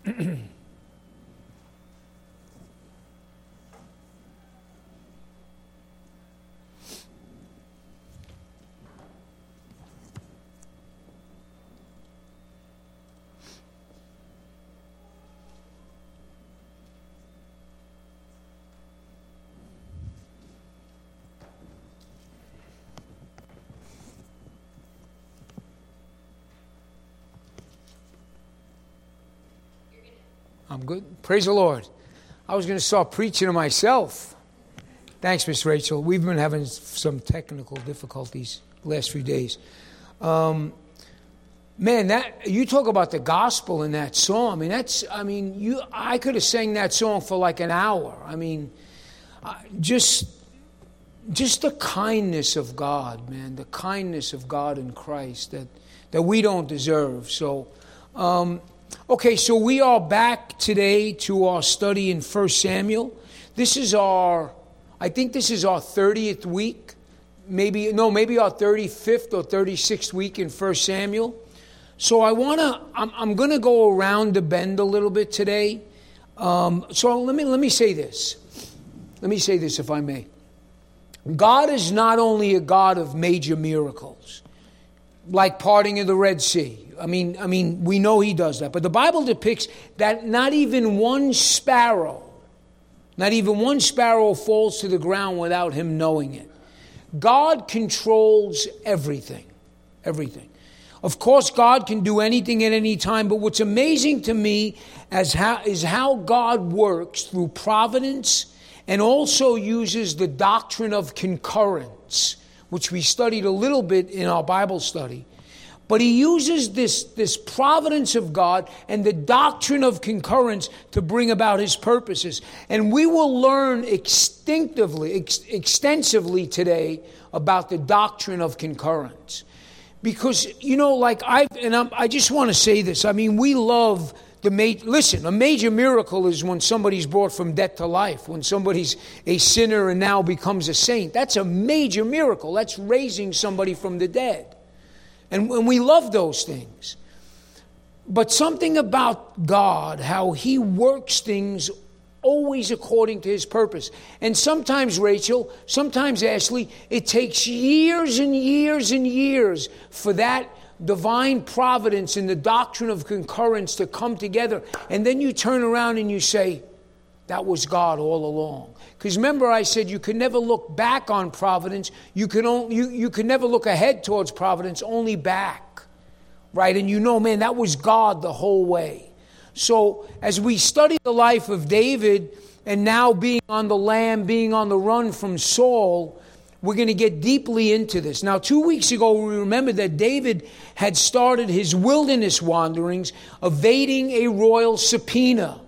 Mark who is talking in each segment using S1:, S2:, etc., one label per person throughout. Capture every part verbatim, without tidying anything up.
S1: I'm good. Praise the Lord. I was going to start preaching to myself. Thanks, Miss Rachel. We've been having some technical difficulties the last few days. Um, man, that you talk about the gospel in that song. I mean, that's. I mean, you. I could have sang that song for like an hour. I mean, uh, just, just the kindness of God, man. The kindness of God in Christ that that we don't deserve. So. Um, Okay, so we are back today to our study in First Samuel. This is our, I think this is our thirtieth week, maybe, no, maybe our thirty-fifth or thirty-sixth week in First Samuel. So I want to, I'm, I'm going to go around the bend a little bit today. Um, so let me, let me say this. Let me say this, if I may. God is not only a God of major miracles, like parting of the Red Sea. I mean, I mean, we know he does that. But the Bible depicts that not even one sparrow, not even one sparrow falls to the ground without him knowing it. God controls everything, everything. Of course, God can do anything at any time, but what's amazing to me as how, is how God works through providence and also uses the doctrine of concurrence, which we studied a little bit in our Bible study. But he uses this, this providence of God and the doctrine of concurrence to bring about his purposes. And we will learn extinctively, ex- extensively today about the doctrine of concurrence. Because, you know, like I, and I'm, I just want to say this. I mean, we love the, ma- listen, a major miracle is when somebody's brought from death to life, when somebody's a sinner and now becomes a saint. That's a major miracle. That's raising somebody from the dead. And we love those things. But something about God, how he works things always according to his purpose. And sometimes, Rachel, sometimes, Ashley, it takes years and years and years for that divine providence and the doctrine of concurrence to come together. And then you turn around and you say, that was God all along. Because remember I said you could never look back on providence. You could, only, you, you could never look ahead towards providence, only back. Right? And you know, man, that was God the whole way. So as we study the life of David and now being on the lam, being on the run from Saul, we're going to get deeply into this. Now, two weeks ago, we remembered that David had started his wilderness wanderings, evading a royal subpoena,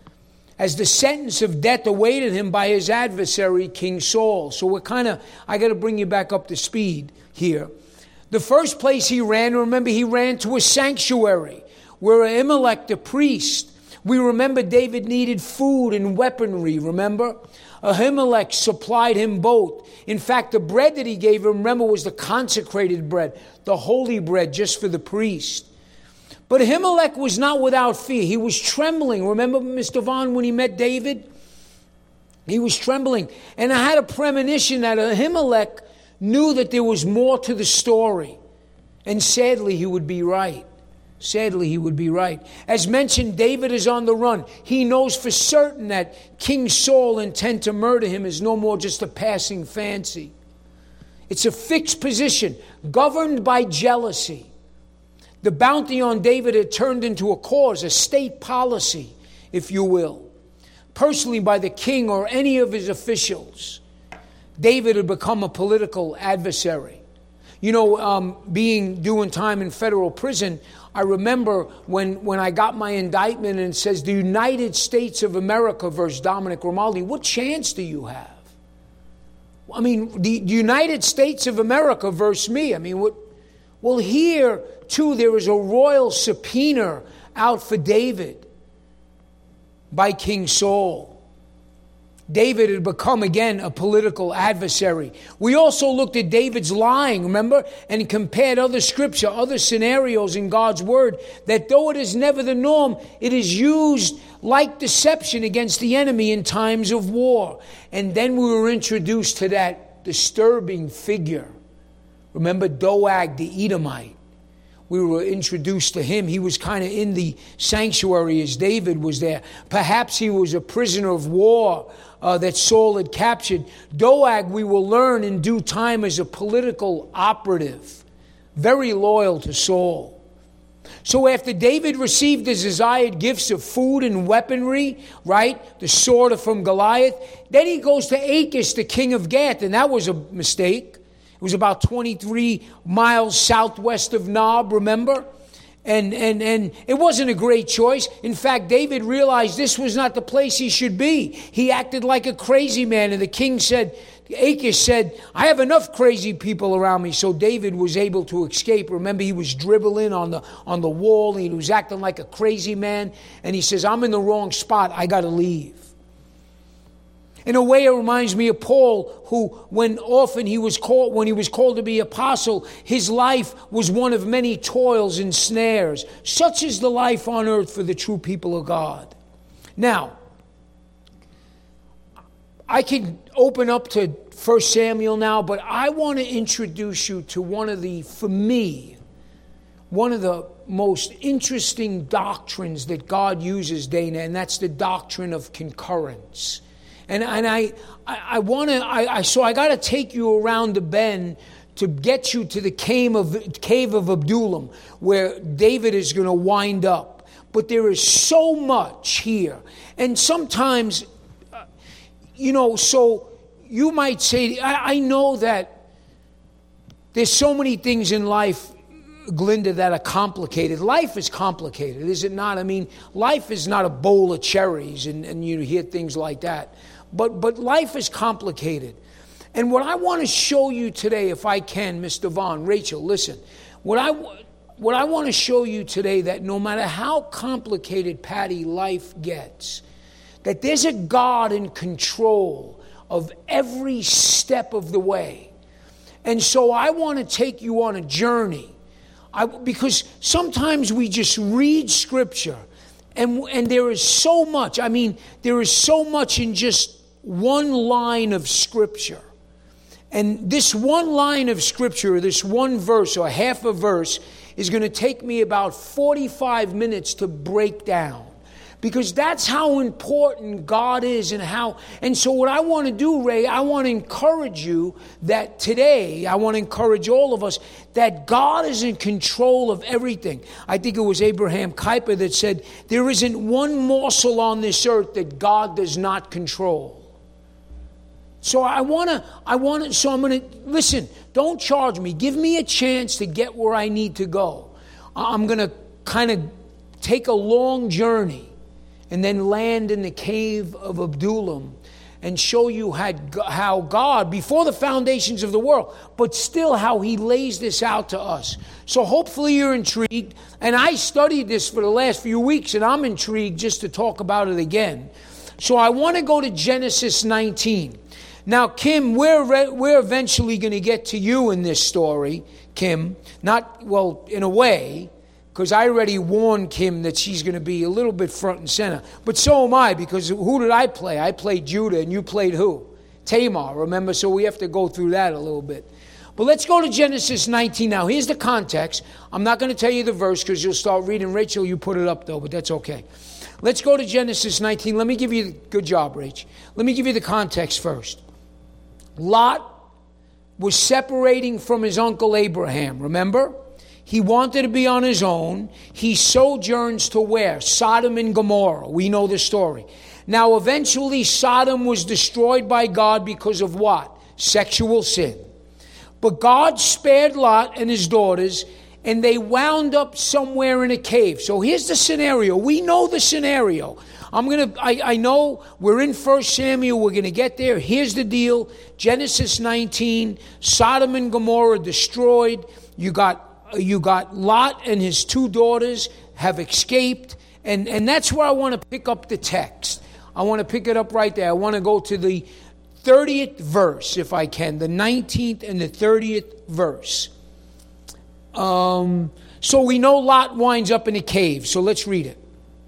S1: as the sentence of death awaited him by his adversary, King Saul. So we're kind of, I got to bring you back up to speed here. The first place he ran, remember, he ran to a sanctuary where Ahimelech, the priest, we remember David needed food and weaponry, remember? Ahimelech supplied him both. In fact, the bread that he gave him, remember, was the consecrated bread, the holy bread just for the priest. But Ahimelech was not without fear. He was trembling. Remember, Mister Vaughn, when he met David? He was trembling. And I had a premonition that Ahimelech knew that there was more to the story. And sadly, he would be right. Sadly, he would be right. As mentioned, David is on the run. He knows for certain that King Saul intent to murder him is no more just a passing fancy. It's a fixed position, governed by jealousy. The bounty on David had turned into a cause, a state policy, if you will. Personally, by the king or any of his officials, David had become a political adversary. You know, um, being doing time in federal prison, I remember when, when I got my indictment and it says the United States of America versus Dominic Grimaldi, what chance do you have? I mean, the, the United States of America versus me. I mean, what? Well, here, too, there is a royal subpoena out for David by King Saul. David had become, again, a political adversary. We also looked at David's lying, remember? And compared other scripture, other scenarios in God's word, that though it is never the norm, it is used like deception against the enemy in times of war. And then we were introduced to that disturbing figure. Remember Doeg the Edomite? We were introduced to him. He was kind of in the sanctuary as David was there. Perhaps he was a prisoner of war uh, that Saul had captured. Doeg, we will learn in due time, is a political operative, very loyal to Saul. So after David received his desired gifts of food and weaponry, right, the sword from Goliath, then he goes to Achish, the king of Gath, and that was a mistake. It was about twenty-three miles southwest of Nob, remember? And, and, and it wasn't a great choice. In fact, David realized this was not the place he should be. He acted like a crazy man. And the king said, Achish said, I have enough crazy people around me. So David was able to escape. Remember, he was dribbling on the, on the wall. And he was acting like a crazy man. And he says, I'm in the wrong spot. I got to leave. In a way, it reminds me of Paul, who, when often he was called, when he was called to be apostle, his life was one of many toils and snares. Such is the life on earth for the true people of God. Now, I can open up to First Samuel now, but I want to introduce you to one of the, for me, one of the most interesting doctrines that God uses, Dana, and that's the doctrine of concurrence. And and I I, I want to I, I so I got to take you around the bend to get you to the cave of cave of Adullam, where David is going to wind up. But there is so much here, and sometimes, uh, you know, so you might say, I, I know that there's so many things in life, Glinda, that are complicated. Life is complicated, is it not? I mean, life is not a bowl of cherries, and, and you hear things like that. But but life is complicated. And what I want to show you today, if I can, Mister Vaughn, Rachel, listen. What I, what I want to show you today, that no matter how complicated, Patty, life gets, that there's a God in control of every step of the way. And so I want to take you on a journey. I, because sometimes we just read Scripture, and, and there is so much. I mean, there is so much in just one line of Scripture. And this one line of Scripture, this one verse or half a verse, is going to take me about forty-five minutes to break down. Because that's how important God is, and how, and so what I want to do, Ray, I want to encourage you that today, I want to encourage all of us, that God is in control of everything. I think it was Abraham Kuyper that said, there isn't one morsel on this earth that God does not control. So I want to, I want to, so I'm going to, listen, don't charge me. Give me a chance to get where I need to go. I'm going to kind of take a long journey and then land in the cave of Adullam and show you how God, before the foundations of the world, but still how he lays this out to us. So hopefully you're intrigued. And I studied this for the last few weeks, and I'm intrigued just to talk about it again. So I want to go to Genesis nineteen. Now, Kim, we're, we're eventually going to get to you in this story, Kim. Not, well, in a way, because I already warned Kim that she's going to be a little bit front and center. But so am I, because who did I play? I played Judah, and you played who? Tamar, remember? So we have to go through that a little bit. But let's go to Genesis nineteen now. Here's the context. I'm not going to tell you the verse because you'll start reading. Rachel, you put it up, though, but that's okay. Let's go to Genesis nineteen. Let me give you, good job, Rach. Let me give you the context first. Lot was separating from his uncle Abraham, remember? He wanted to be on his own. He sojourns to where? Sodom and Gomorrah. We know the story. Now, eventually, Sodom was destroyed by God because of what? Sexual sin. But God spared Lot and his daughters, and they wound up somewhere in a cave. So here's the scenario. We know the scenario. I'm going to, I, I know we're in First Samuel. We're going to get there. Here's the deal. Genesis nineteen, Sodom and Gomorrah destroyed. You got, you got Lot and his two daughters have escaped. And, and that's where I want to pick up the text. I want to pick it up right there. I want to go to the thirtieth verse, if I can, the nineteenth and the thirtieth verse. Um, so we know Lot winds up in a cave, so let's read it.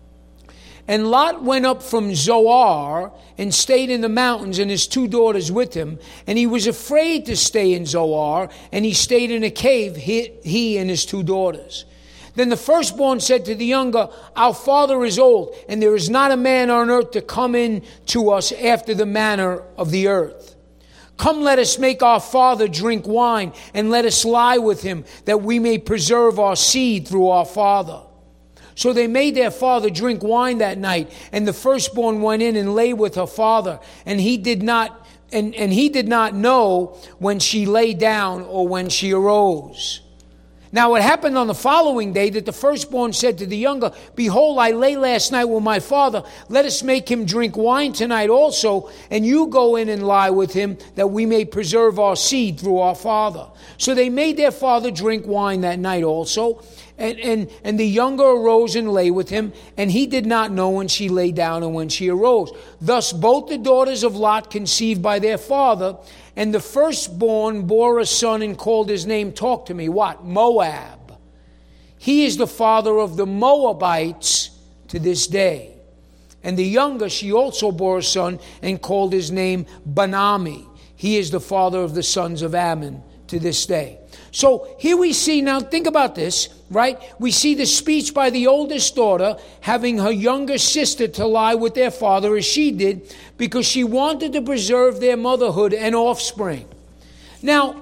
S1: And Lot went up from Zoar and stayed in the mountains, and his two daughters with him. And he was afraid to stay in Zoar, and he stayed in a cave, he, he and his two daughters. Then the firstborn said to the younger, our father is old, and there is not a man on earth to come in to us after the manner of the earth. Come, let us make our father drink wine, and let us lie with him, that we may preserve our seed through our father. So they made their father drink wine that night, and the firstborn went in and lay with her father, and he did not and, and he did not know when she lay down or when she arose. Now it happened on the following day that the firstborn said to the younger, behold, I lay last night with my father. Let us make him drink wine tonight also, and you go in and lie with him, that we may preserve our seed through our father. So they made their father drink wine that night also. And, and, and the younger arose and lay with him, and he did not know when she lay down and when she arose. Thus both the daughters of Lot conceived by their father, and the firstborn bore a son and called his name, talk to me, what? Moab. He is the father of the Moabites to this day. And the younger, she also bore a son and called his name Benami. He is the father of the sons of Ammon to this day. So here we see, now think about this, right? We see the speech by the oldest daughter having her younger sister to lie with their father as she did, because she wanted to preserve their motherhood and offspring. Now,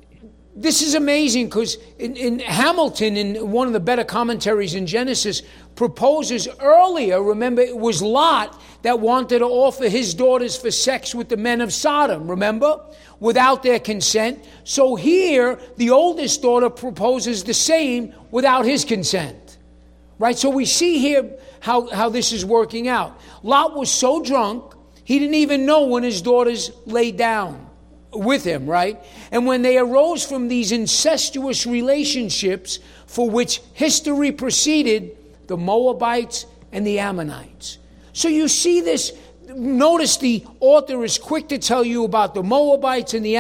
S1: this is amazing, because in, in Hamilton, in one of the better commentaries in Genesis, proposes earlier, remember, it was Lot that wanted to offer his daughters for sex with the men of Sodom, remember? Without their consent. So here, the oldest daughter proposes the same without his consent. Right? So we see here how, how this is working out. Lot was so drunk, he didn't even know when his daughters laid down with him, right? And when they arose from these incestuous relationships for which history preceded, the Moabites and the Ammonites. So you see this. Notice the author is quick to tell you about the Moabites and the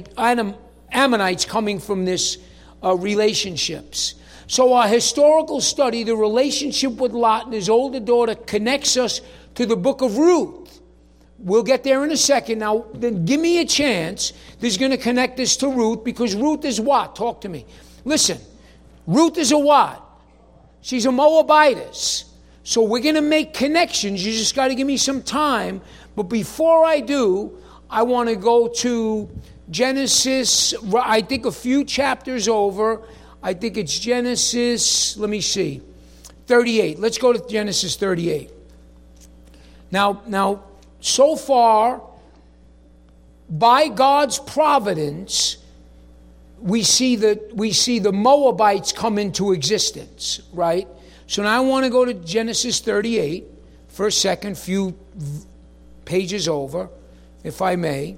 S1: Ammonites coming from this uh, relationships. So our historical study, the relationship with Lot and his older daughter, connects us to the book of Ruth. We'll get there in a second. Now, then give me a chance. This is going to connect us to Ruth, because Ruth is what? Talk to me. Listen, Ruth is a what? She's a Moabitess. So we're going to make connections. You just got to give me some time. But before I do, I want to go to Genesis, I think a few chapters over. I think it's Genesis, let me see, thirty-eight. Let's go to Genesis thirty-eight. Now, now, so far, by God's providence, we see the, we see the Moabites come into existence, right? So now I want to go to Genesis thirty-eight for a second, few pages over, if I may.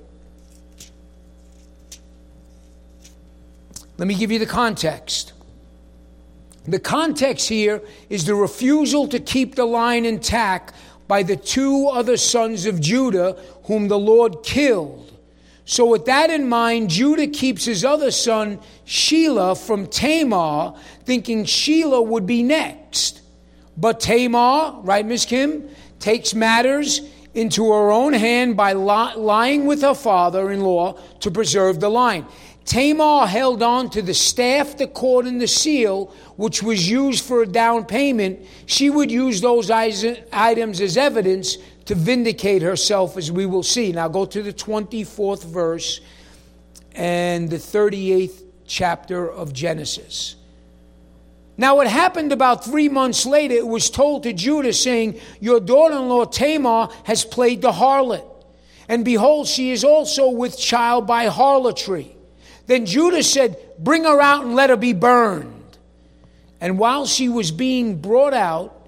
S1: Let me give you the context. The context here is the refusal to keep the line intact by the two other sons of Judah whom the Lord killed. So with that in mind, Judah keeps his other son, Shelah, from Tamar, thinking Shelah would be next. But Tamar, right, Miss Kim, takes matters into her own hand by li- lying with her father-in-law to preserve the line. Tamar held on to the staff, the cord, and the seal, which was used for a down payment. She would use those items as evidence to vindicate herself, as we will see. Now go to the twenty-fourth verse and the thirty-eighth chapter of Genesis. Now it happened about three months later, it was told to Judah, saying, your daughter-in-law Tamar has played the harlot, and behold, she is also with child by harlotry. Then Judah said, bring her out and let her be burned. And while she was being brought out,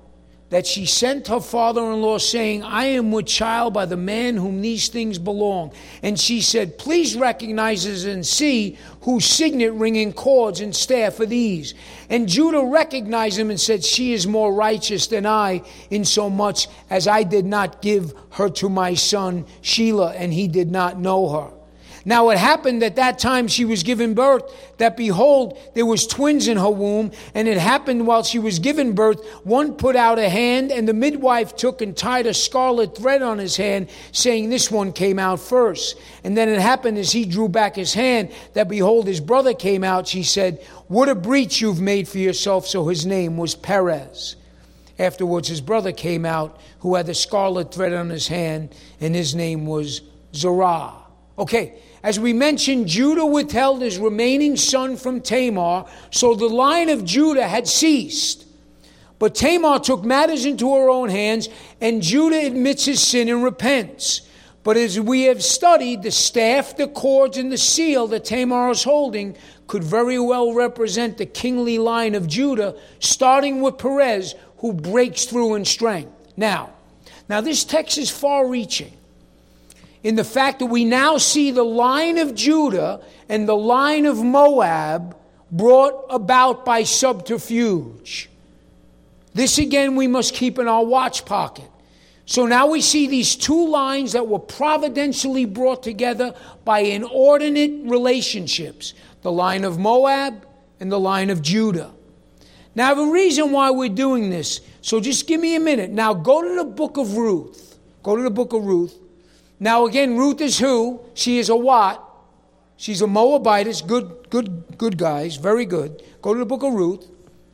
S1: that she sent her father-in-law, saying, I am with child by the man whom these things belong. And she said, please recognize and see whose signet ring and cords and staff are these. And Judah recognized him and said, she is more righteous than I, insomuch as I did not give her to my son Shelah, and he did not know her. Now it happened at that time she was given birth, that behold, there was twins in her womb. And it happened while she was given birth, one put out a hand, and the midwife took and tied a scarlet thread on his hand, saying, this one came out first. And then it happened as he drew back his hand, that behold, his brother came out. She said, what a breach you've made for yourself. So his name was Perez. Afterwards his brother came out, who had the scarlet thread on his hand, and his name was Zerah. Okay, as we mentioned, Judah withheld his remaining son from Tamar, so the line of Judah had ceased. But Tamar took matters into her own hands, and Judah admits his sin and repents. But as we have studied, the staff, the cords, and the seal that Tamar is holding could very well represent the kingly line of Judah, starting with Perez, who breaks through in strength. Now, now this text is far-reaching in the fact that we now see the line of Judah and the line of Moab brought about by subterfuge. This again we must keep in our watch pocket. So now we see these two lines that were providentially brought together by inordinate relationships. The line of Moab and the line of Judah. Now I have a reason why we're doing this. So just give me a minute. Now go to the book of Ruth. Go to the book of Ruth. Now again, Ruth is who? She is a what? She's a Moabitess. Good, good, good guys. Very good. Go to the book of Ruth.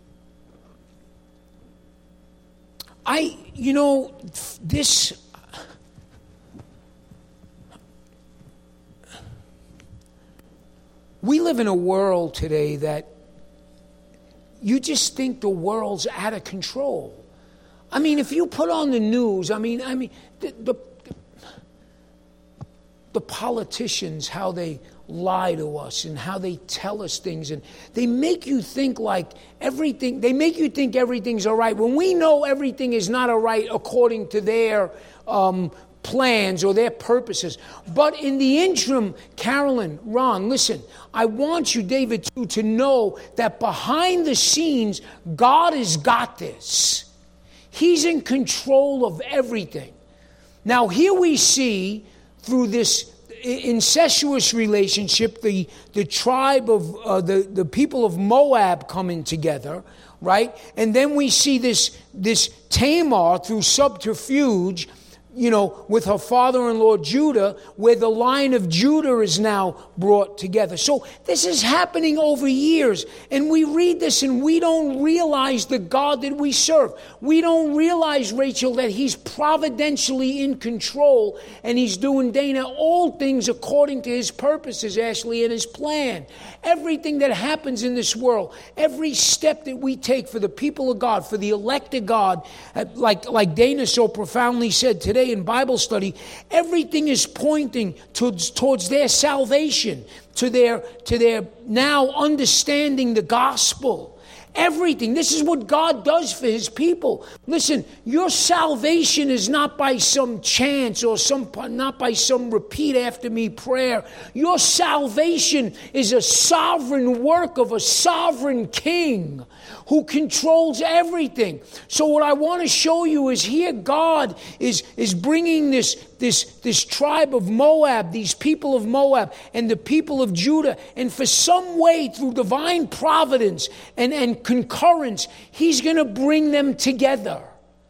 S1: I, you know, this... We live in a world today that you just think the world's out of control. I mean, if you put on the news, I mean, I mean, the... the The politicians, how they lie to us and how they tell us things, and they make you think like everything, they make you think everything's all right when we know everything is not all right according to their um, plans or their purposes. But in the interim, Carolyn, Ron, listen, I want you, David, too, to know that behind the scenes, God has got this. He's in control of everything. Now, here we see through this incestuous relationship, the, the tribe of uh, the, the people of Moab coming together, right? And then we see this, this Tamar through subterfuge, you know, with her father-in-law Judah, where the line of Judah is now brought together. So this is happening over years, and we read this and we don't realize the God that we serve. We don't realize, Rachel, that He's providentially in control, and He's doing, Dana, all things according to His purposes, Ashley, and His plan. Everything that happens in this world, every step that we take for the people of God, for the elect of God, like, like Dana so profoundly said today in Bible study, everything is pointing towards, towards their salvation, to their, to their now understanding the gospel. Everything. This is what God does for His people. Listen, your salvation is not by some chance or some not by some repeat after me prayer. Your salvation is a sovereign work of a sovereign king who controls everything. So what I want to show you is here God is, is bringing this, this, this tribe of Moab, these people of Moab and the people of Judah, and for some way through divine providence and, and concurrence, He's going to bring them together.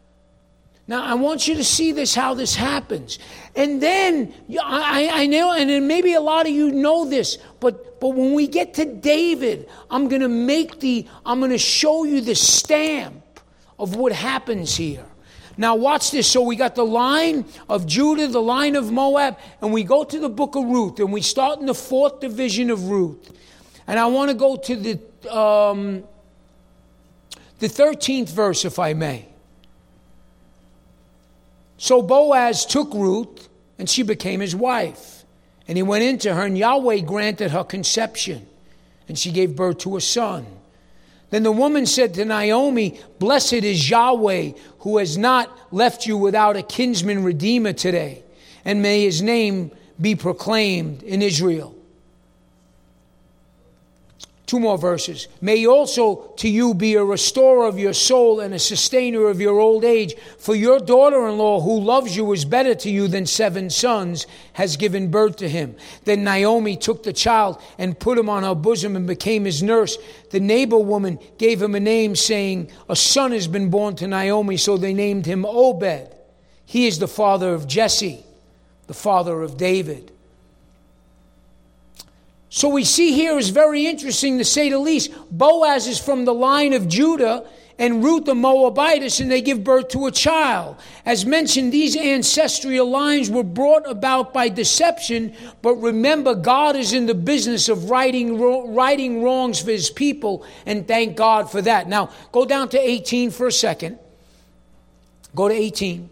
S1: Now, I want you to see this, how this happens. And then, I, I know, and then maybe a lot of you know this, but, but when we get to David, I'm going to make the, I'm going to show you the stamp of what happens here. Now, watch this. So we got the line of Judah, the line of Moab, and we go to the book of Ruth, and we start in the fourth division of Ruth. And I want to go to the, um, the thirteenth verse, if I may. So Boaz took Ruth, and she became his wife. And he went into her, and Yahweh granted her conception. And she gave birth to a son. Then the woman said to Naomi, blessed is Yahweh, who has not left you without a kinsman redeemer today, and may his name be proclaimed in Israel. Two more verses. May also to you be a restorer of your soul and a sustainer of your old age. For your daughter-in-law who loves you is better to you than seven sons, has given birth to him. Then Naomi took the child and put him on her bosom and became his nurse. The neighbor woman gave him a name, saying, a son has been born to Naomi. So they named him Obed. He is the father of Jesse, the father of David. So we see here is very interesting, to say the least. Boaz is from the line of Judah and Ruth the Moabitess, and they give birth to a child. As mentioned, these ancestral lines were brought about by deception, but remember, God is in the business of righting, righting wrongs for his people, and thank God for that. Now, go down to eighteen for a second. Go to eighteen.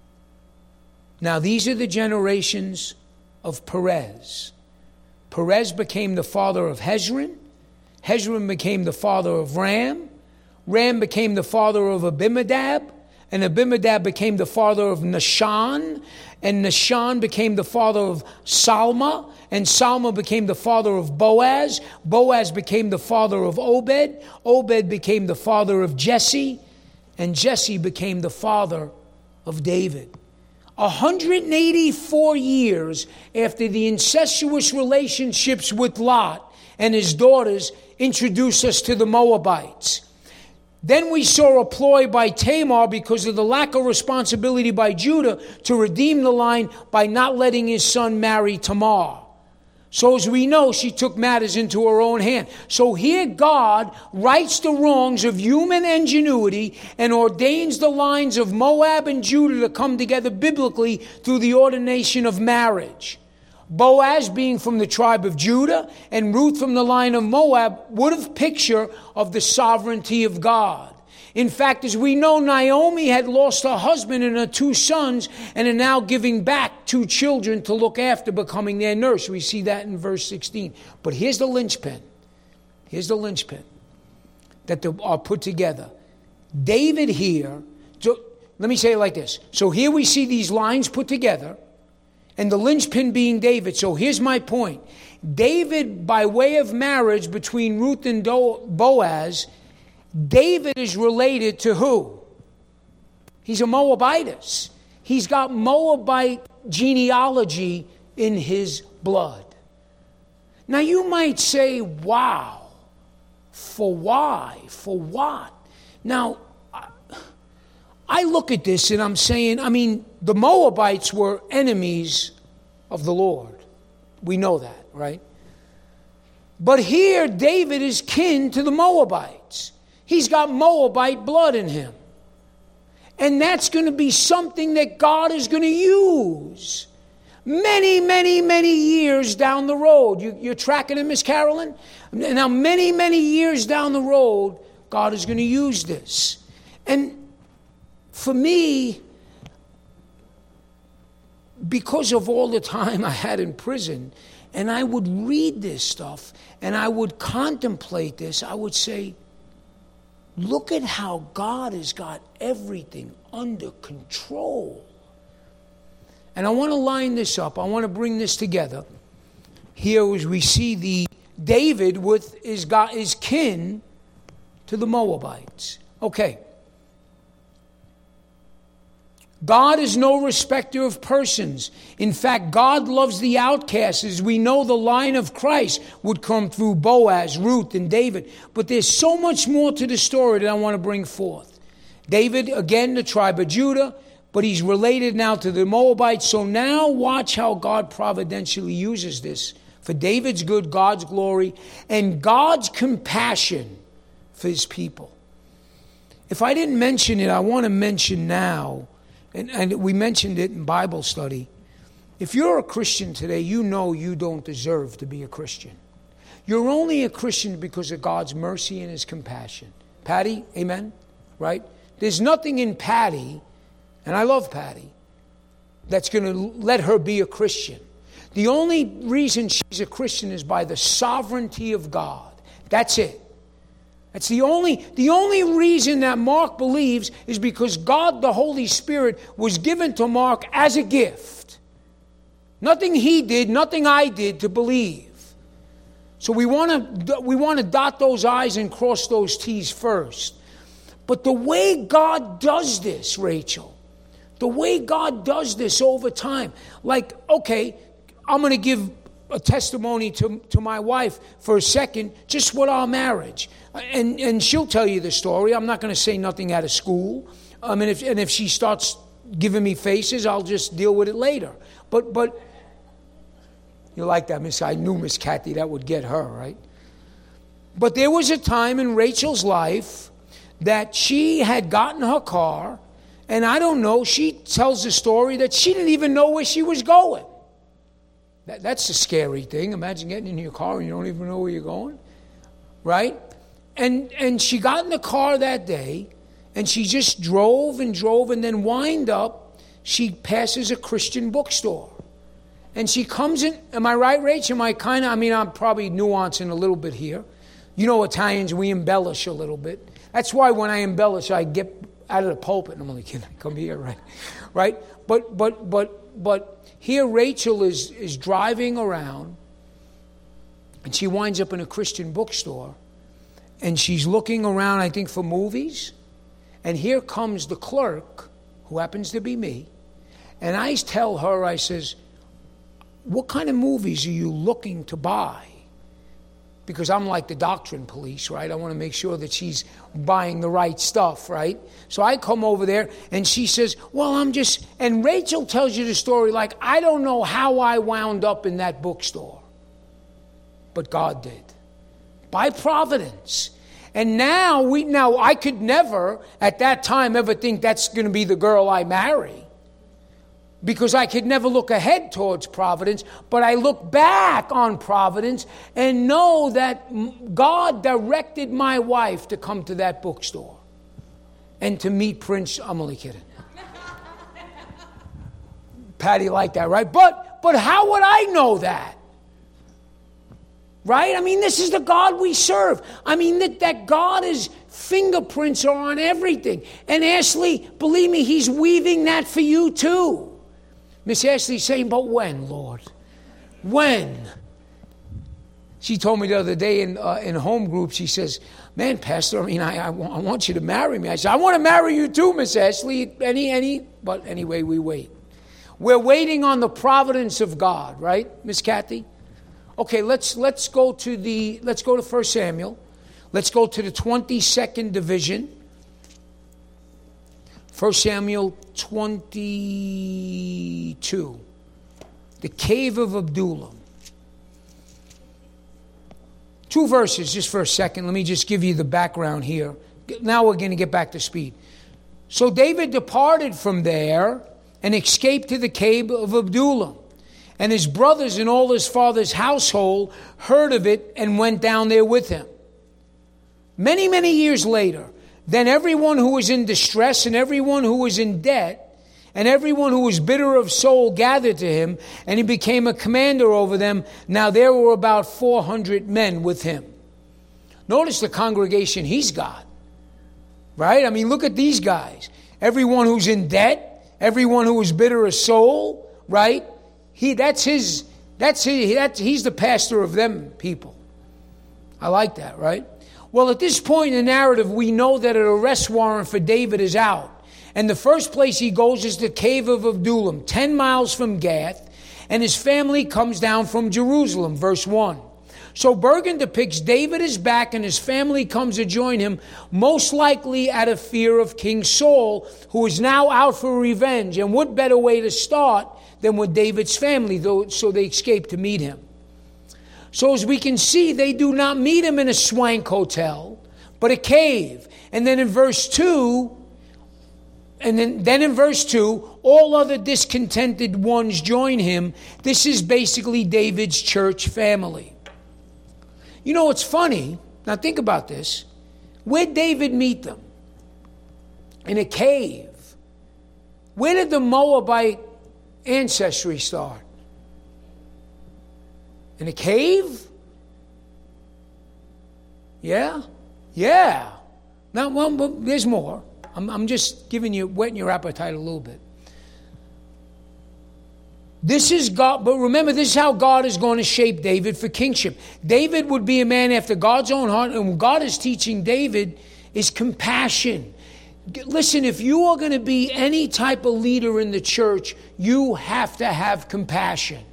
S1: Now, these are the generations of Perez. Perez became the father of Hezron. Hezron became the father of Ram. Ram became the father of Abinadab. And Abinadab became the father of Nahshon. And Nahshon became the father of Salma. And Salma became the father of Boaz. Boaz became the father of Obed. Obed became the father of Jesse. And Jesse became the father of David. one hundred eighty-four years after the incestuous relationships with Lot and his daughters introduced us to the Moabites. Then we saw a ploy by Tamar because of the lack of responsibility by Judah to redeem the line by not letting his son marry Tamar. So as we know, she took matters into her own hand. So here God rights the wrongs of human ingenuity and ordains the lines of Moab and Judah to come together biblically through the ordination of marriage. Boaz, being from the tribe of Judah, and Ruth from the line of Moab, would have picture of the sovereignty of God. In fact, as we know, Naomi had lost her husband and her two sons and are now giving back two children to look after, becoming their nurse. We see that in verse sixteen. But here's the linchpin. Here's the linchpin that are put together. David here, so let me say it like this. So here we see these lines put together and the linchpin being David. So here's my point. David, by way of marriage between Ruth and Boaz, David is related to who? He's a Moabitess. He's got Moabite genealogy in his blood. Now you might say, wow, for why? For what? Now, I look at this and I'm saying, I mean, the Moabites were enemies of the Lord. We know that, right? But here, David is kin to the Moabites. He's got Moabite blood in him. And that's going to be something that God is going to use many, many, many years down the road. You, you're tracking it, Miss Carolyn? Now, many, many years down the road, God is going to use this. And for me, because of all the time I had in prison, and I would read this stuff, and I would contemplate this, I would say, look at how God has got everything under control. And I want to line this up. I want to bring this together. Here as we see the David with his, God, his kin to the Moabites. Okay. God is no respecter of persons. In fact, God loves the outcasts. As we know, the line of Christ would come through Boaz, Ruth, and David. But there's so much more to the story that I want to bring forth. David, again, the tribe of Judah, but he's related now to the Moabites. So now watch how God providentially uses this for David's good, God's glory, and God's compassion for his people. If I didn't mention it, I want to mention now, And, and we mentioned it in Bible study. If you're a Christian today, you know you don't deserve to be a Christian. You're only a Christian because of God's mercy and his compassion. Patty, amen? Right? There's nothing in Patty, and I love Patty, that's going to let her be a Christian. The only reason she's a Christian is by the sovereignty of God. That's it. That's the only, the only reason that Mark believes is because God, the Holy Spirit, was given to Mark as a gift. Nothing he did, nothing I did to believe. So we want to we want to dot those I's and cross those T's first. But the way God does this, Rachel, the way God does this over time, like, okay, I'm going to give a testimony to, to my wife for a second, just with our marriage. And and she'll tell you the story. I'm not going to say nothing out of school. I mean, if, and if she starts giving me faces, I'll just deal with it later. But, but you like that, Miss? I knew Miss Kathy, that would get her, right? But there was a time in Rachel's life that she had gotten her car, and I don't know, she tells the story that she didn't even know where she was going. That, that's a scary thing. Imagine getting in your car and you don't even know where you're going, right? And and she got in the car that day, and she just drove and drove, and then wind up, she passes a Christian bookstore. And she comes in, am I right, Rach? Am I kind of, I mean, I'm probably nuancing a little bit here. You know Italians, we embellish a little bit. That's why when I embellish, I get out of the pulpit. I'm only kidding. Come here, right? Right? But but but but here Rachel is is driving around, and she winds up in a Christian bookstore, and she's looking around, I think, for movies. And here comes the clerk, who happens to be me, and I tell her, I says, what kind of movies are you looking to buy? Because I'm like the doctrine police, right? I want to make sure that she's buying the right stuff, right? So I come over there, and she says, well, I'm just... And Rachel tells you the story like, I don't know how I wound up in that bookstore. But God did. By providence. And now, we now I could never, at that time, ever think that's going to be the girl I marry. Because I could never look ahead towards providence, but I look back on providence and know that God directed my wife to come to that bookstore and to meet Prince. I'm only kidding. Patty liked that, right? But but how would I know that? Right? I mean, this is the God we serve. I mean, that, that God is fingerprints are on everything. And Ashley, believe me, he's weaving that for you too. Miss Ashley's saying, but when, Lord? When? She told me the other day in uh, in home group, she says, man, Pastor, I mean, I, I, want, I want you to marry me. I said, I want to marry you too, Miss Ashley. Any, any, but anyway, we wait. We're waiting on the providence of God, right, Miss Kathy? Okay, let's let's go to the let's go to First Samuel. Let's go to the twenty-second division. First Samuel twenty-two, the cave of Adullam. Two verses, just for a second. Let me just give you the background here. Now we're going to get back to speed. So David departed from there and escaped to the cave of Adullam. And his brothers and all his father's household heard of it and went down there with him. Many, many years later, then everyone who was in distress and everyone who was in debt and everyone who was bitter of soul gathered to him, and he became a commander over them. Now there were about four hundred men with him. Notice the congregation he's got, right? I mean, look at these guys. Everyone who's in debt, everyone who was bitter of soul, right? He, that's his, that's his, that's, he's the pastor of them people. I like that, right? Well, at this point in the narrative, we know that an arrest warrant for David is out. And the first place he goes is the cave of Adullam, ten miles from Gath. And his family comes down from Jerusalem, verse one. So Bergen depicts David is back and his family comes to join him, most likely out of fear of King Saul, who is now out for revenge. And what better way to start than with David's family, though, so they escape to meet him. So as we can see, they do not meet him in a swank hotel, but a cave. And then in verse two, and then, then in verse two, all other discontented ones join him. This is basically David's church family. You know, it's funny. Now think about this. Where'd David meet them? In a cave. Where did the Moabite ancestry start? In a cave? Yeah? Yeah. Now, well, but there's more. I'm, I'm just giving you, whetting your appetite a little bit. This is God, but remember, this is how God is going to shape David for kingship. David would be a man after God's own heart, and what God is teaching David is compassion. Listen, if you are going to be any type of leader in the church, you have to have compassion.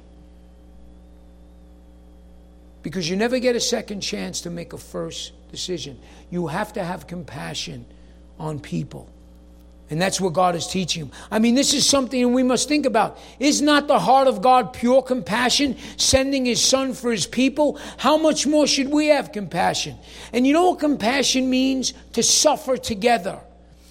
S1: Because you never get a second chance to make a first decision. You have to have compassion on people. And that's what God is teaching him. I mean, this is something we must think about. Is not the heart of God pure compassion, sending his son for his people? How much more should we have compassion? And you know what compassion means? To suffer together.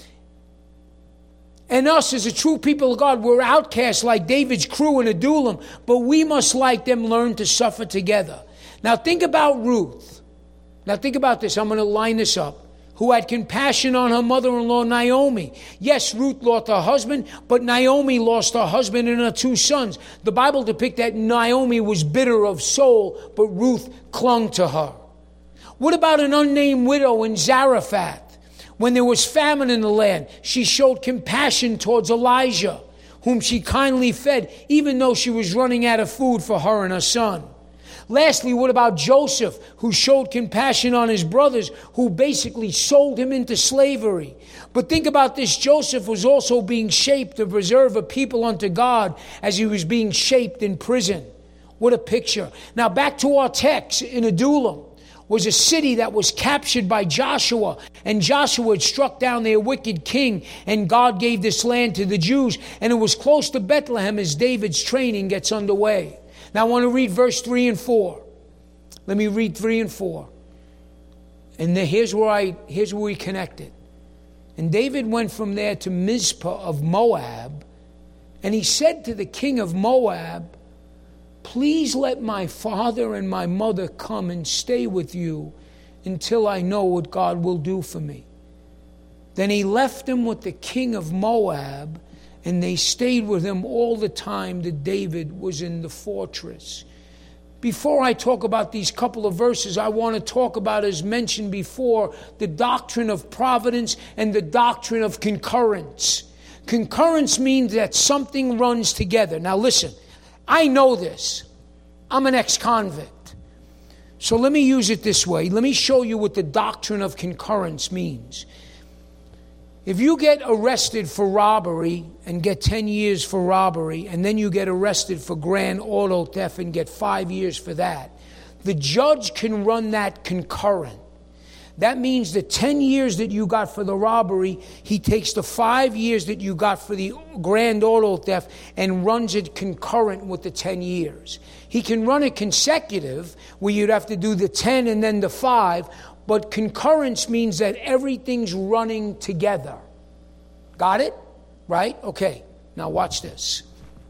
S1: And us as a true people of God, we're outcasts like David's crew in Adullam, but we must, like them, learn to suffer together. Now think about Ruth. Now think about this. I'm going to line this up. Who had compassion on her mother-in-law, Naomi. Yes, Ruth lost her husband, but Naomi lost her husband and her two sons. The Bible depicts that Naomi was bitter of soul, but Ruth clung to her. What about an unnamed widow in Zarephath? When there was famine in the land, she showed compassion towards Elijah, whom she kindly fed, even though she was running out of food for her and her son. Lastly, what about Joseph, who showed compassion on his brothers, who basically sold him into slavery? But think about this. Joseph was also being shaped to preserve a people unto God as he was being shaped in prison. What a picture. Now back to our text. In Adullam was a city that was captured by Joshua, and Joshua had struck down their wicked king, and God gave this land to the Jews, and it was close to Bethlehem as David's training gets underway. Now I want to read verse three and four. Let me read three and four. And then here's where I here's where we connect it. And David went from there to Mizpah of Moab, and he said to the king of Moab, "Please let my father and my mother come and stay with you until I know what God will do for me." Then he left him with the king of Moab, and they stayed with him all the time that David was in the fortress. Before I talk about these couple of verses, I want to talk about, as mentioned before, the doctrine of providence and the doctrine of concurrence. Concurrence means that something runs together. Now listen, I know this. I'm an ex-convict. So let me use it this way. Let me show you what the doctrine of concurrence means. If you get arrested for robbery and get ten years for robbery, and then you get arrested for grand auto theft and get five years for that, the judge can run that concurrent. That means the ten years that you got for the robbery, he takes the five years that you got for the grand auto theft and runs it concurrent with the ten years. He can run it consecutive, where you'd have to do the ten and then the five, but concurrence means that everything's running together. Got it? Right? Okay. Now watch this.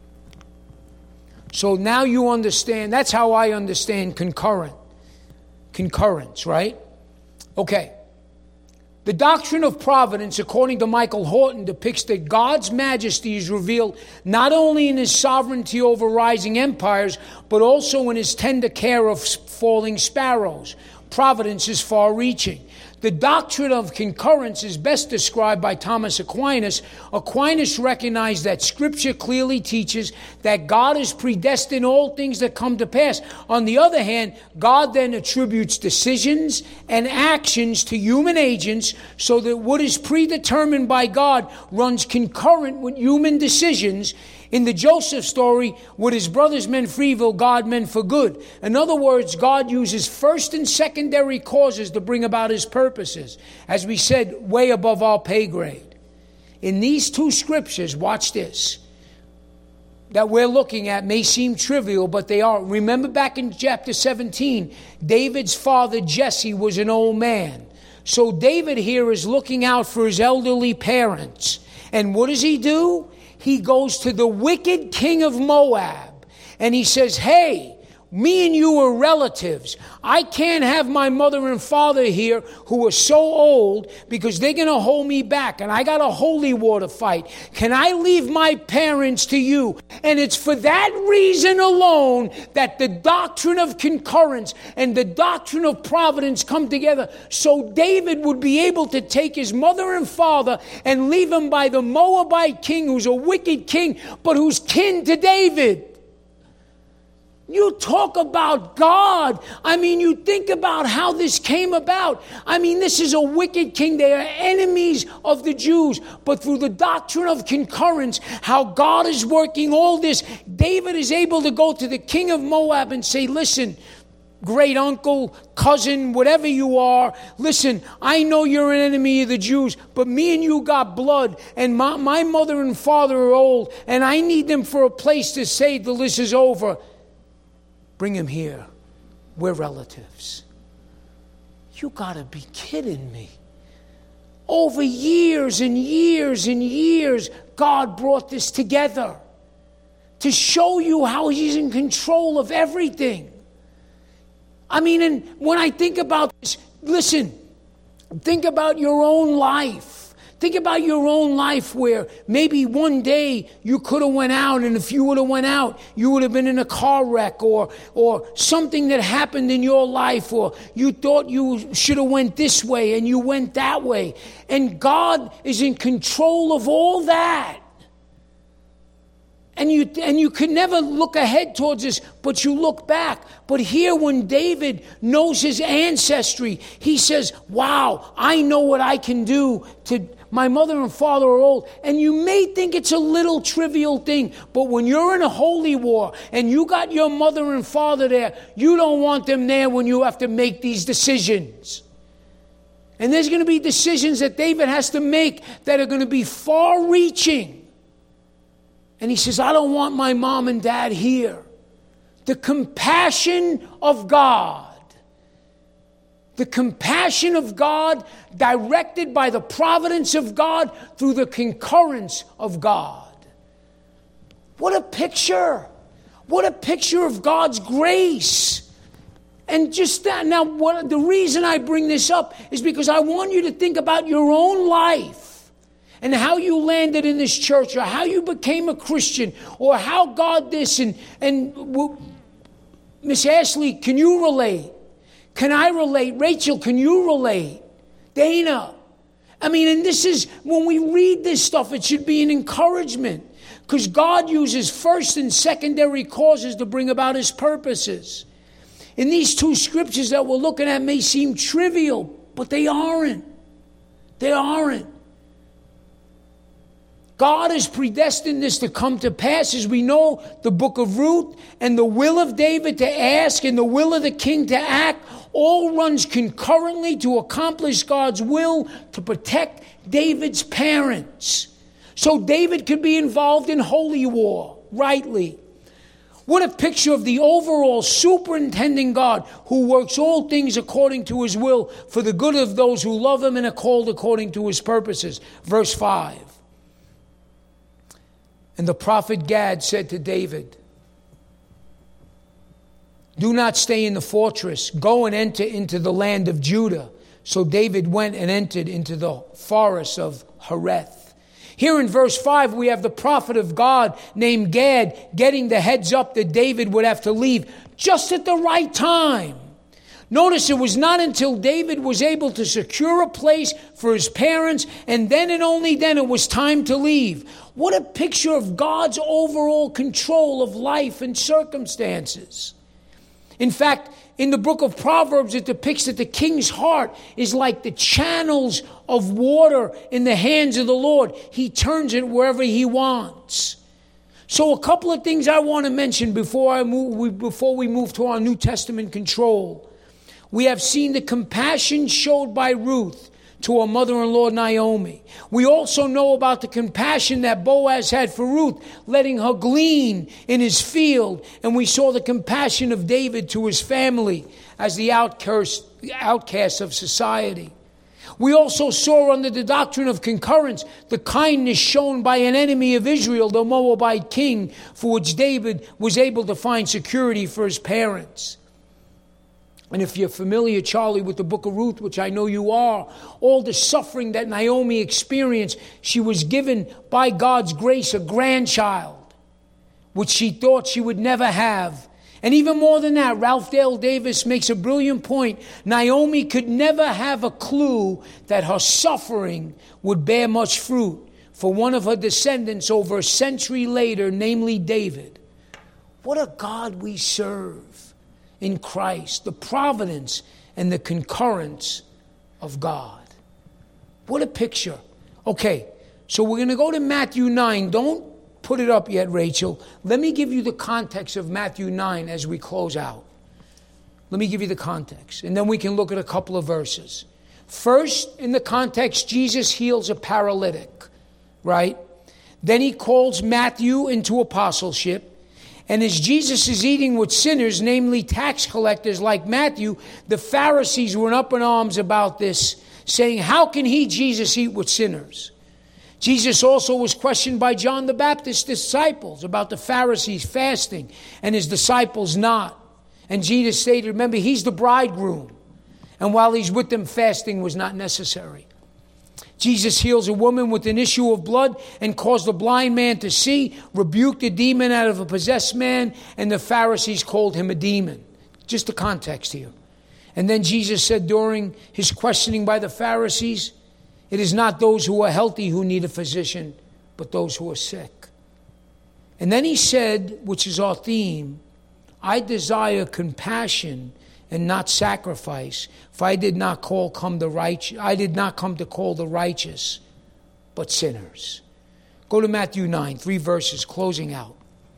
S1: So now you understand. That's how I understand concurrent. Concurrence, right? Okay. The doctrine of providence, according to Michael Horton, depicts that God's majesty is revealed not only in his sovereignty over rising empires, but also in his tender care of falling sparrows. Providence is far-reaching. The doctrine of concurrence is best described by Thomas Aquinas. Aquinas recognized that Scripture clearly teaches that God has predestined all things that come to pass. On the other hand, God then attributes decisions and actions to human agents, so that what is predetermined by God runs concurrent with human decisions. In the Joseph story, what his brothers meant for evil, God meant for good. In other words, God uses first and secondary causes to bring about his purposes. As we said, way above our pay grade. In these two scriptures, watch this, that we're looking at may seem trivial, but they are. Remember back in chapter seventeen, David's father Jesse was an old man. So David here is looking out for his elderly parents. And what does he do? He goes to the wicked king of Moab and he says, "Hey, me and you are relatives. I can't have my mother and father here who are so old because they're going to hold me back and I got a holy war to fight. Can I leave my parents to you? And it's for that reason alone that the doctrine of concurrence and the doctrine of providence come together. So David would be able to take his mother and father and leave them by the Moabite king, who's a wicked king, but who's kin to David. You talk about God. I mean, you think about how this came about. I mean, this is a wicked king. They are enemies of the Jews. But through the doctrine of concurrence, how God is working all this, David is able to go to the king of Moab and say, listen, great uncle, cousin, whatever you are, listen, I know you're an enemy of the Jews, but me and you got blood, and my, my mother and father are old, and I need them for a place to say the list is over. Bring him here. We're relatives. You got to be kidding me. Over years and years and years, God brought this together to show you how he's in control of everything. I mean, and when I think about this, listen, think about your own life. Think about your own life where maybe one day you could have went out, and if you would have went out, you would have been in a car wreck or or something that happened in your life, or you thought you should have went this way and you went that way. And God is in control of all that. And you and you could never look ahead towards this, but you look back. But here when David knows his ancestry, he says, wow, I know what I can do to... My mother and father are old. And you may think it's a little trivial thing, but when you're in a holy war and you got your mother and father there, you don't want them there when you have to make these decisions. And there's going to be decisions that David has to make that are going to be far-reaching. And he says, I don't want my mom and dad here. The compassion of God. The compassion of God directed by the providence of God through the concurrence of God. What a picture. What a picture of God's grace. And just that. Now, what, the reason I bring this up is because I want you to think about your own life and how you landed in this church, or how you became a Christian, or how God this. And, and well, Miss Ashley, can you relate? Can I relate? Rachel, can you relate? Dana. I mean, and this is, when we read this stuff, it should be an encouragement. Because God uses first and secondary causes to bring about his purposes. And these two scriptures that we're looking at may seem trivial, but they aren't. They aren't. God has predestined this to come to pass, as we know the book of Ruth and the will of David to ask and the will of the king to act all runs concurrently to accomplish God's will to protect David's parents. So David could be involved in holy war, rightly. What a picture of the overall superintending God who works all things according to his will for the good of those who love him and are called according to his purposes. Verse five. And the prophet Gad said to David, do not stay in the fortress. Go and enter into the land of Judah. So David went and entered into the forest of Hereth. Here in verse five, we have the prophet of God named Gad getting the heads up that David would have to leave just at the right time. Notice it was not until David was able to secure a place for his parents, and then and only then it was time to leave. What a picture of God's overall control of life and circumstances. In fact, in the book of Proverbs, it depicts that the king's heart is like the channels of water in the hands of the Lord. He turns it wherever he wants. So a couple of things I want to mention before I move, before we move to our New Testament control. We have seen the compassion showed by Ruth to her mother-in-law Naomi. We also know about the compassion that Boaz had for Ruth, letting her glean in his field. And we saw the compassion of David to his family as the outcast, outcast of society. We also saw under the doctrine of concurrence the kindness shown by an enemy of Israel, the Moabite king, for which David was able to find security for his parents. And if you're familiar, Charlie, with the book of Ruth, which I know you are, all the suffering that Naomi experienced, she was given by God's grace a grandchild, which she thought she would never have. And even more than that, Ralph Dale Davis makes a brilliant point. Naomi could never have a clue that her suffering would bear much fruit for one of her descendants over a century later, namely David. What a God we serve in Christ, the providence and the concurrence of God. What a picture. Okay, so we're going to go to Matthew nine. Don't put it up yet, Rachel. Let me give you the context of Matthew nine as we close out. Let me give you the context, and then we can look at a couple of verses. First, in the context, Jesus heals a paralytic, right? Then he calls Matthew into apostleship. And as Jesus is eating with sinners, namely tax collectors like Matthew, the Pharisees were up in arms about this, saying, how can he, Jesus, eat with sinners? Jesus also was questioned by John the Baptist's disciples about the Pharisees fasting and his disciples not. And Jesus stated, remember, he's the bridegroom. And while he's with them, fasting was not necessary. Jesus heals a woman with an issue of blood and caused a blind man to see, rebuked a demon out of a possessed man, and the Pharisees called him a demon. Just the context here. And then Jesus said during his questioning by the Pharisees, it is not those who are healthy who need a physician, but those who are sick. And then he said, which is our theme, I desire compassion and not sacrifice, for I did not call come the righteous. I did not come to call the righteous, but sinners. Go to Matthew nine, three verses, closing out.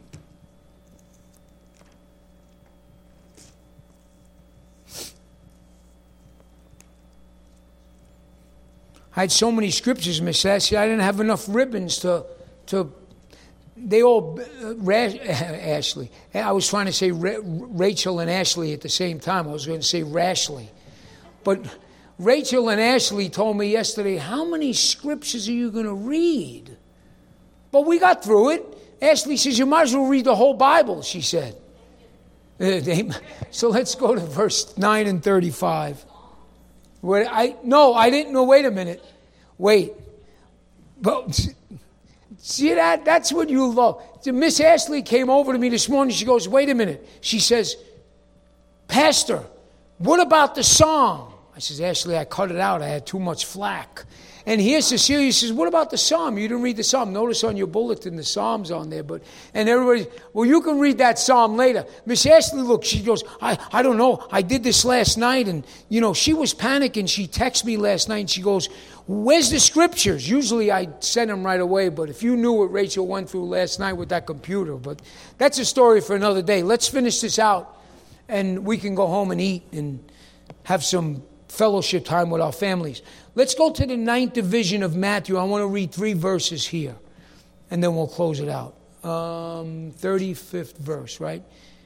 S1: I had so many scriptures, Miss Ashley, I didn't have enough ribbons to to. They all, uh, Ra- Ashley, I was trying to say Ra- Rachel and Ashley at the same time. I was going to say Rashley. But Rachel and Ashley told me yesterday, how many scriptures are you going to read? But we got through it. Ashley says, you might as well read the whole Bible, she said. Uh, they, so let's go to verse nine and thirty-five. Where I No, I didn't know. Wait a minute. Wait. But... See that? That's what you love. Miss Ashley came over to me this morning. She goes, wait a minute. She says, Pastor, what about the psalm? I says, Ashley, I cut it out. I had too much flack. And here Cecilia says, what about the psalm? You didn't read the psalm. Notice on your bulletin the psalm's on there. But and everybody, well, you can read that psalm later. Miss Ashley, look, she goes, I, I don't know. I did this last night. And, you know, she was panicking. She texted me last night and she goes, where's the scriptures? Usually I send them right away. But if you knew what Rachel went through last night with that computer. But that's a story for another day. Let's finish this out and we can go home and eat and have some fellowship time with our families. Let's go to the ninth division of Matthew. I want to read three verses here, and then we'll close it out. Um, thirty-fifth verse, right?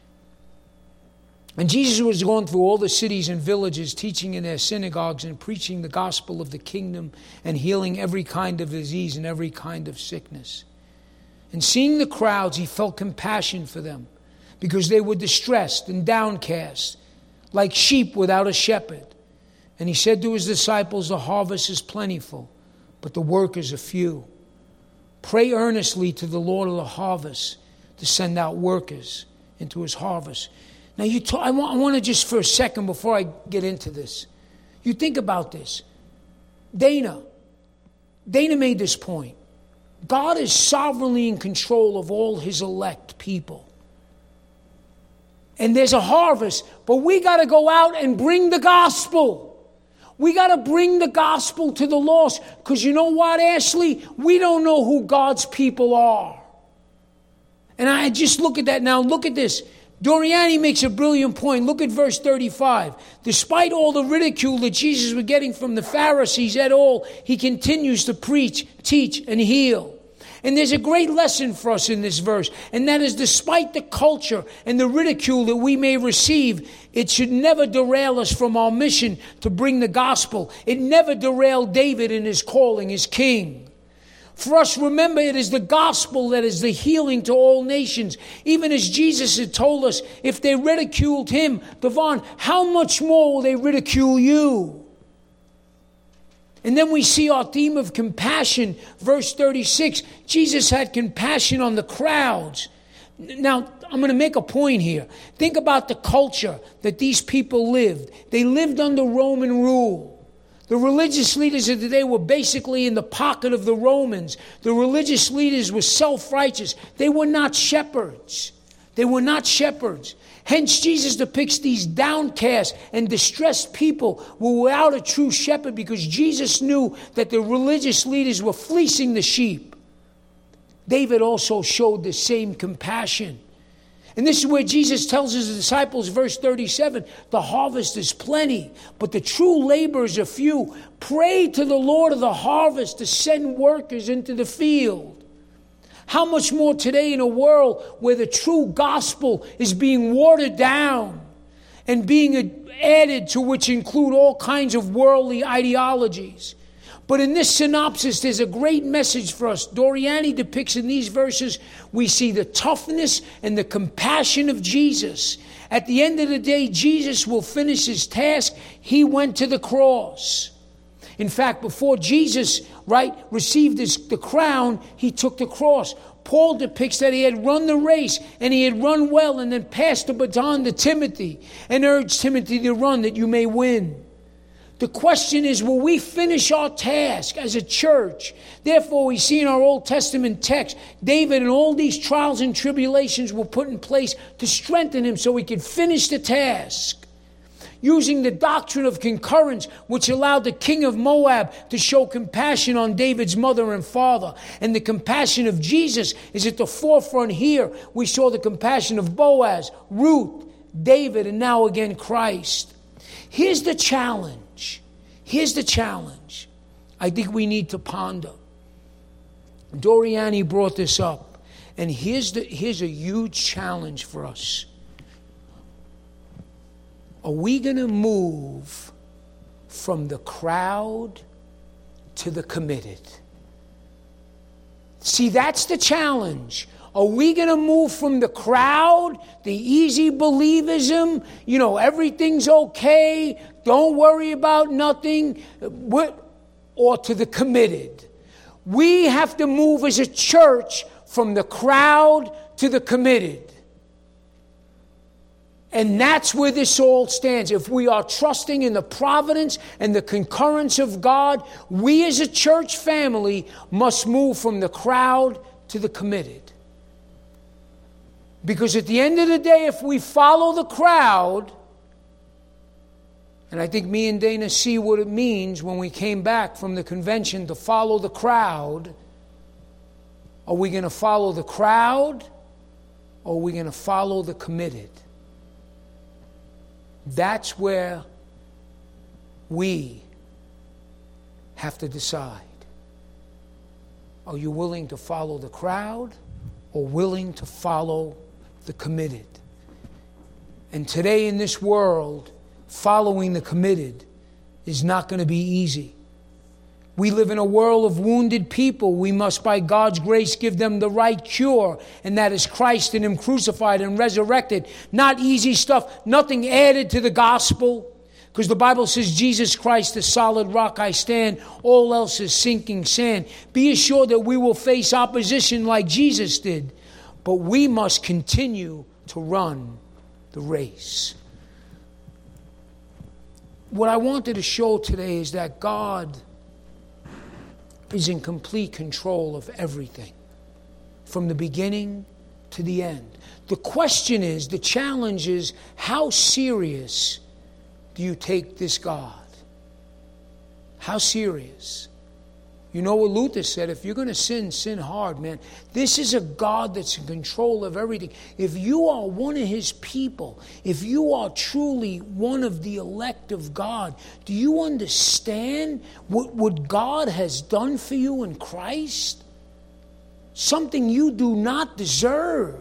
S1: And Jesus was going through all the cities and villages, teaching in their synagogues and preaching the gospel of the kingdom and healing every kind of disease and every kind of sickness. And seeing the crowds, he felt compassion for them because they were distressed and downcast, like sheep without a shepherd. And he said to his disciples, the harvest is plentiful, but the workers are few. Pray earnestly to the Lord of the harvest to send out workers into his harvest. Now, you talk, I, want, I want to just for a second before I get into this. You think about this. Dana. Dana made this point. God is sovereignly in control of all his elect people. And there's a harvest, but we got to go out and bring the gospel. We got to bring the gospel to the lost. Because you know what, Ashley? We don't know who God's people are. And I just look at that now. Look at this. Doriani makes a brilliant point. Look at verse thirty-five. Despite all the ridicule that Jesus was getting from the Pharisees at all, he continues to preach, teach, and heal. And there's a great lesson for us in this verse, and that is despite the culture and the ridicule that we may receive, it should never derail us from our mission to bring the gospel. It never derailed David in his calling as king. For us, remember, it is the gospel that is the healing to all nations. Even as Jesus had told us, if they ridiculed him, Devon, how much more will they ridicule you? And then we see our theme of compassion, verse thirty-six. Jesus had compassion on the crowds. Now, I'm going to make a point here. Think about the culture that these people lived. They lived under Roman rule. The religious leaders of the day were basically in the pocket of the Romans. The religious leaders were self-righteous. They were not shepherds. They were not shepherds. Hence, Jesus depicts these downcast and distressed people who were without a true shepherd, because Jesus knew that the religious leaders were fleecing the sheep. David also showed the same compassion. And this is where Jesus tells his disciples, verse thirty-seven, the harvest is plenty, but the true laborers are few. Pray to the Lord of the harvest to send workers into the field. How much more today in a world where the true gospel is being watered down and being added to, which include all kinds of worldly ideologies. But in this synopsis, there's a great message for us. Doriani depicts in these verses, we see the toughness and the compassion of Jesus. At the end of the day, Jesus will finish his task. He went to the cross. In fact, before Jesus, right, received his, the crown, he took the cross. Paul depicts that he had run the race and he had run well, and then passed the baton to Timothy and urged Timothy to run that you may win. The question is, will we finish our task as a church? Therefore, we see in our Old Testament text, David and all these trials and tribulations were put in place to strengthen him so he could finish the task. Using the doctrine of concurrence, which allowed the king of Moab to show compassion on David's mother and father. And the compassion of Jesus is at the forefront here. We saw the compassion of Boaz, Ruth, David, and now again Christ. Here's the challenge. Here's the challenge I think we need to ponder. Doriani brought this up. And here's the here's a huge challenge for us. Are we going to move from the crowd to the committed? See, that's the challenge. Are we going to move from the crowd, the easy believism, you know, everything's okay, don't worry about nothing, or to the committed? We have to move as a church from the crowd to the committed. And that's where this all stands. If we are trusting in the providence and the concurrence of God, we as a church family must move from the crowd to the committed. Because at the end of the day, if we follow the crowd, and I think me and Dana see what it means when we came back from the convention to follow the crowd, are we going to follow the crowd or are we going to follow the committed? That's where we have to decide. Are you willing to follow the crowd or willing to follow the committed? And today in this world, following the committed is not going to be easy. We live in a world of wounded people. We must, by God's grace, give them the right cure, and that is Christ and Him crucified and resurrected. Not easy stuff, nothing added to the gospel, because the Bible says, Jesus Christ, the solid rock I stand, all else is sinking sand. Be assured that we will face opposition like Jesus did, but we must continue to run the race. What I wanted to show today is that God is in complete control of everything, from the beginning to the end. The question is, the challenge is, how serious do you take this God? How serious? You know what Luther said, if you're going to sin, sin hard, man. This is a God that's in control of everything. If you are one of His people, if you are truly one of the elect of God, do you understand what, what God has done for you in Christ? something you do not deserve.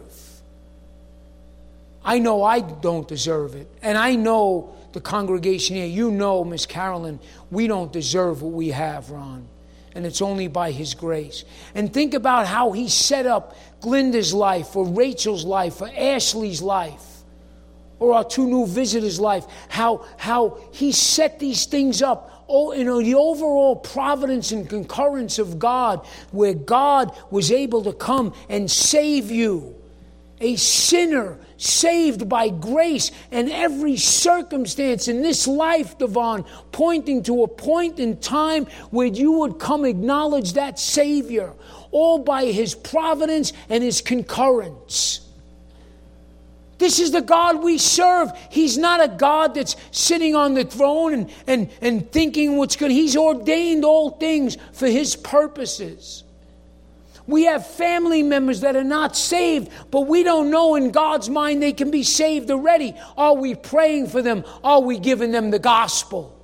S1: I know I don't deserve it. And I know the congregation here, you know, Miss Carolyn, we don't deserve what we have, Ron. And it's only by His grace. And think about how He set up Glinda's life, or Rachel's life, or Ashley's life, or our two new visitors' life. How, how He set these things up. Oh, you know, the overall providence and concurrence of God, where God was able to come and save you. A sinner saved by grace, and every circumstance in this life, Devon, pointing to a point in time where you would come acknowledge that Savior, all by His providence and His concurrence. This is the God we serve. He's not a God that's sitting on the throne and, and, and thinking what's good. He's ordained all things for His purposes. We have family members that are not saved, but we don't know in God's mind they can be saved already. Are we praying for them? Are we giving them the gospel?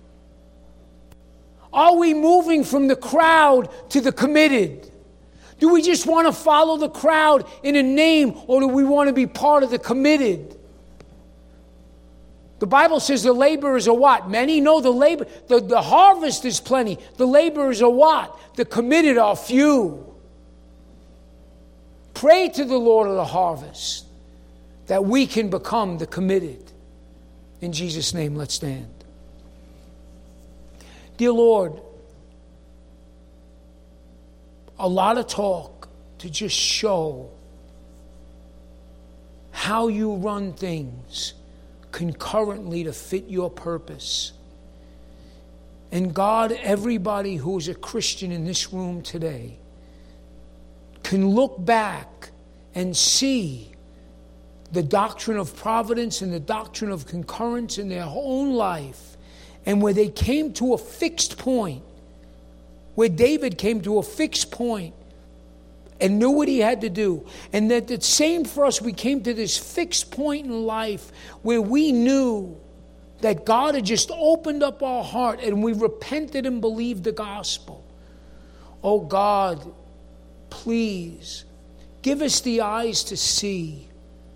S1: Are we moving from the crowd to the committed? Do we just want to follow the crowd in a name, or do we want to be part of the committed? The Bible says the laborers are what? Many? No, the labor, the, the harvest is plenty. The laborers are what? The committed are few. Pray to the Lord of the harvest that we can become the committed. In Jesus' name, let's stand. Dear Lord, a lot of talk to just show how you run things concurrently to fit your purpose. And God, everybody who is a Christian in this room today can look back and see the doctrine of providence and the doctrine of concurrence in their own life, and where they came to a fixed point, where David came to a fixed point and knew what he had to do. And that the same for us, we came to this fixed point in life where we knew that God had just opened up our heart and we repented and believed the gospel. Oh God, please give us the eyes to see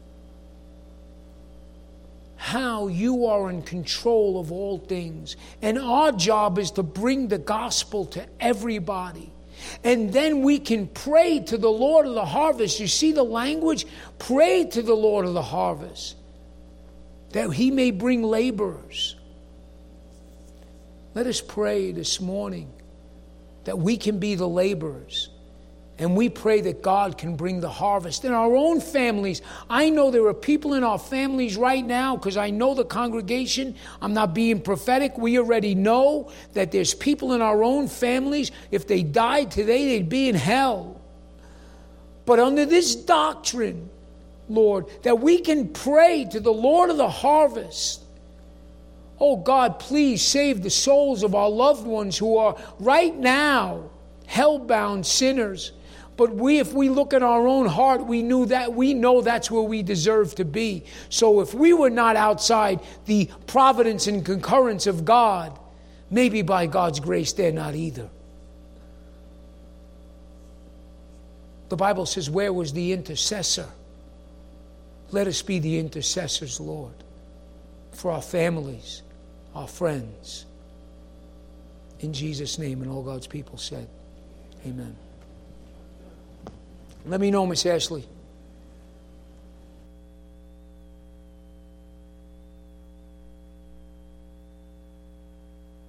S1: how you are in control of all things. And our job is to bring the gospel to everybody. And then we can pray to the Lord of the harvest. You see the language? Pray to the Lord of the harvest that He may bring laborers. Let us pray this morning that we can be the laborers. And we pray that God can bring the harvest in our own families. I know there are people in our families right now, because I know the congregation. I'm not being prophetic. We already know that there's people in our own families. If they died today, they'd be in hell. But under this doctrine, Lord, that we can pray to the Lord of the harvest. Oh God, please save the souls of our loved ones who are right now hell-bound sinners. But we, if we look at our own heart, we knew that we know that's where we deserve to be. So if we were not outside the providence and concurrence of God, maybe by God's grace they're not either. The Bible says, where was the intercessor? Let us be the intercessors, Lord, for our families, our friends. In Jesus' name, and all God's people said, amen. Let me know, Miss Ashley.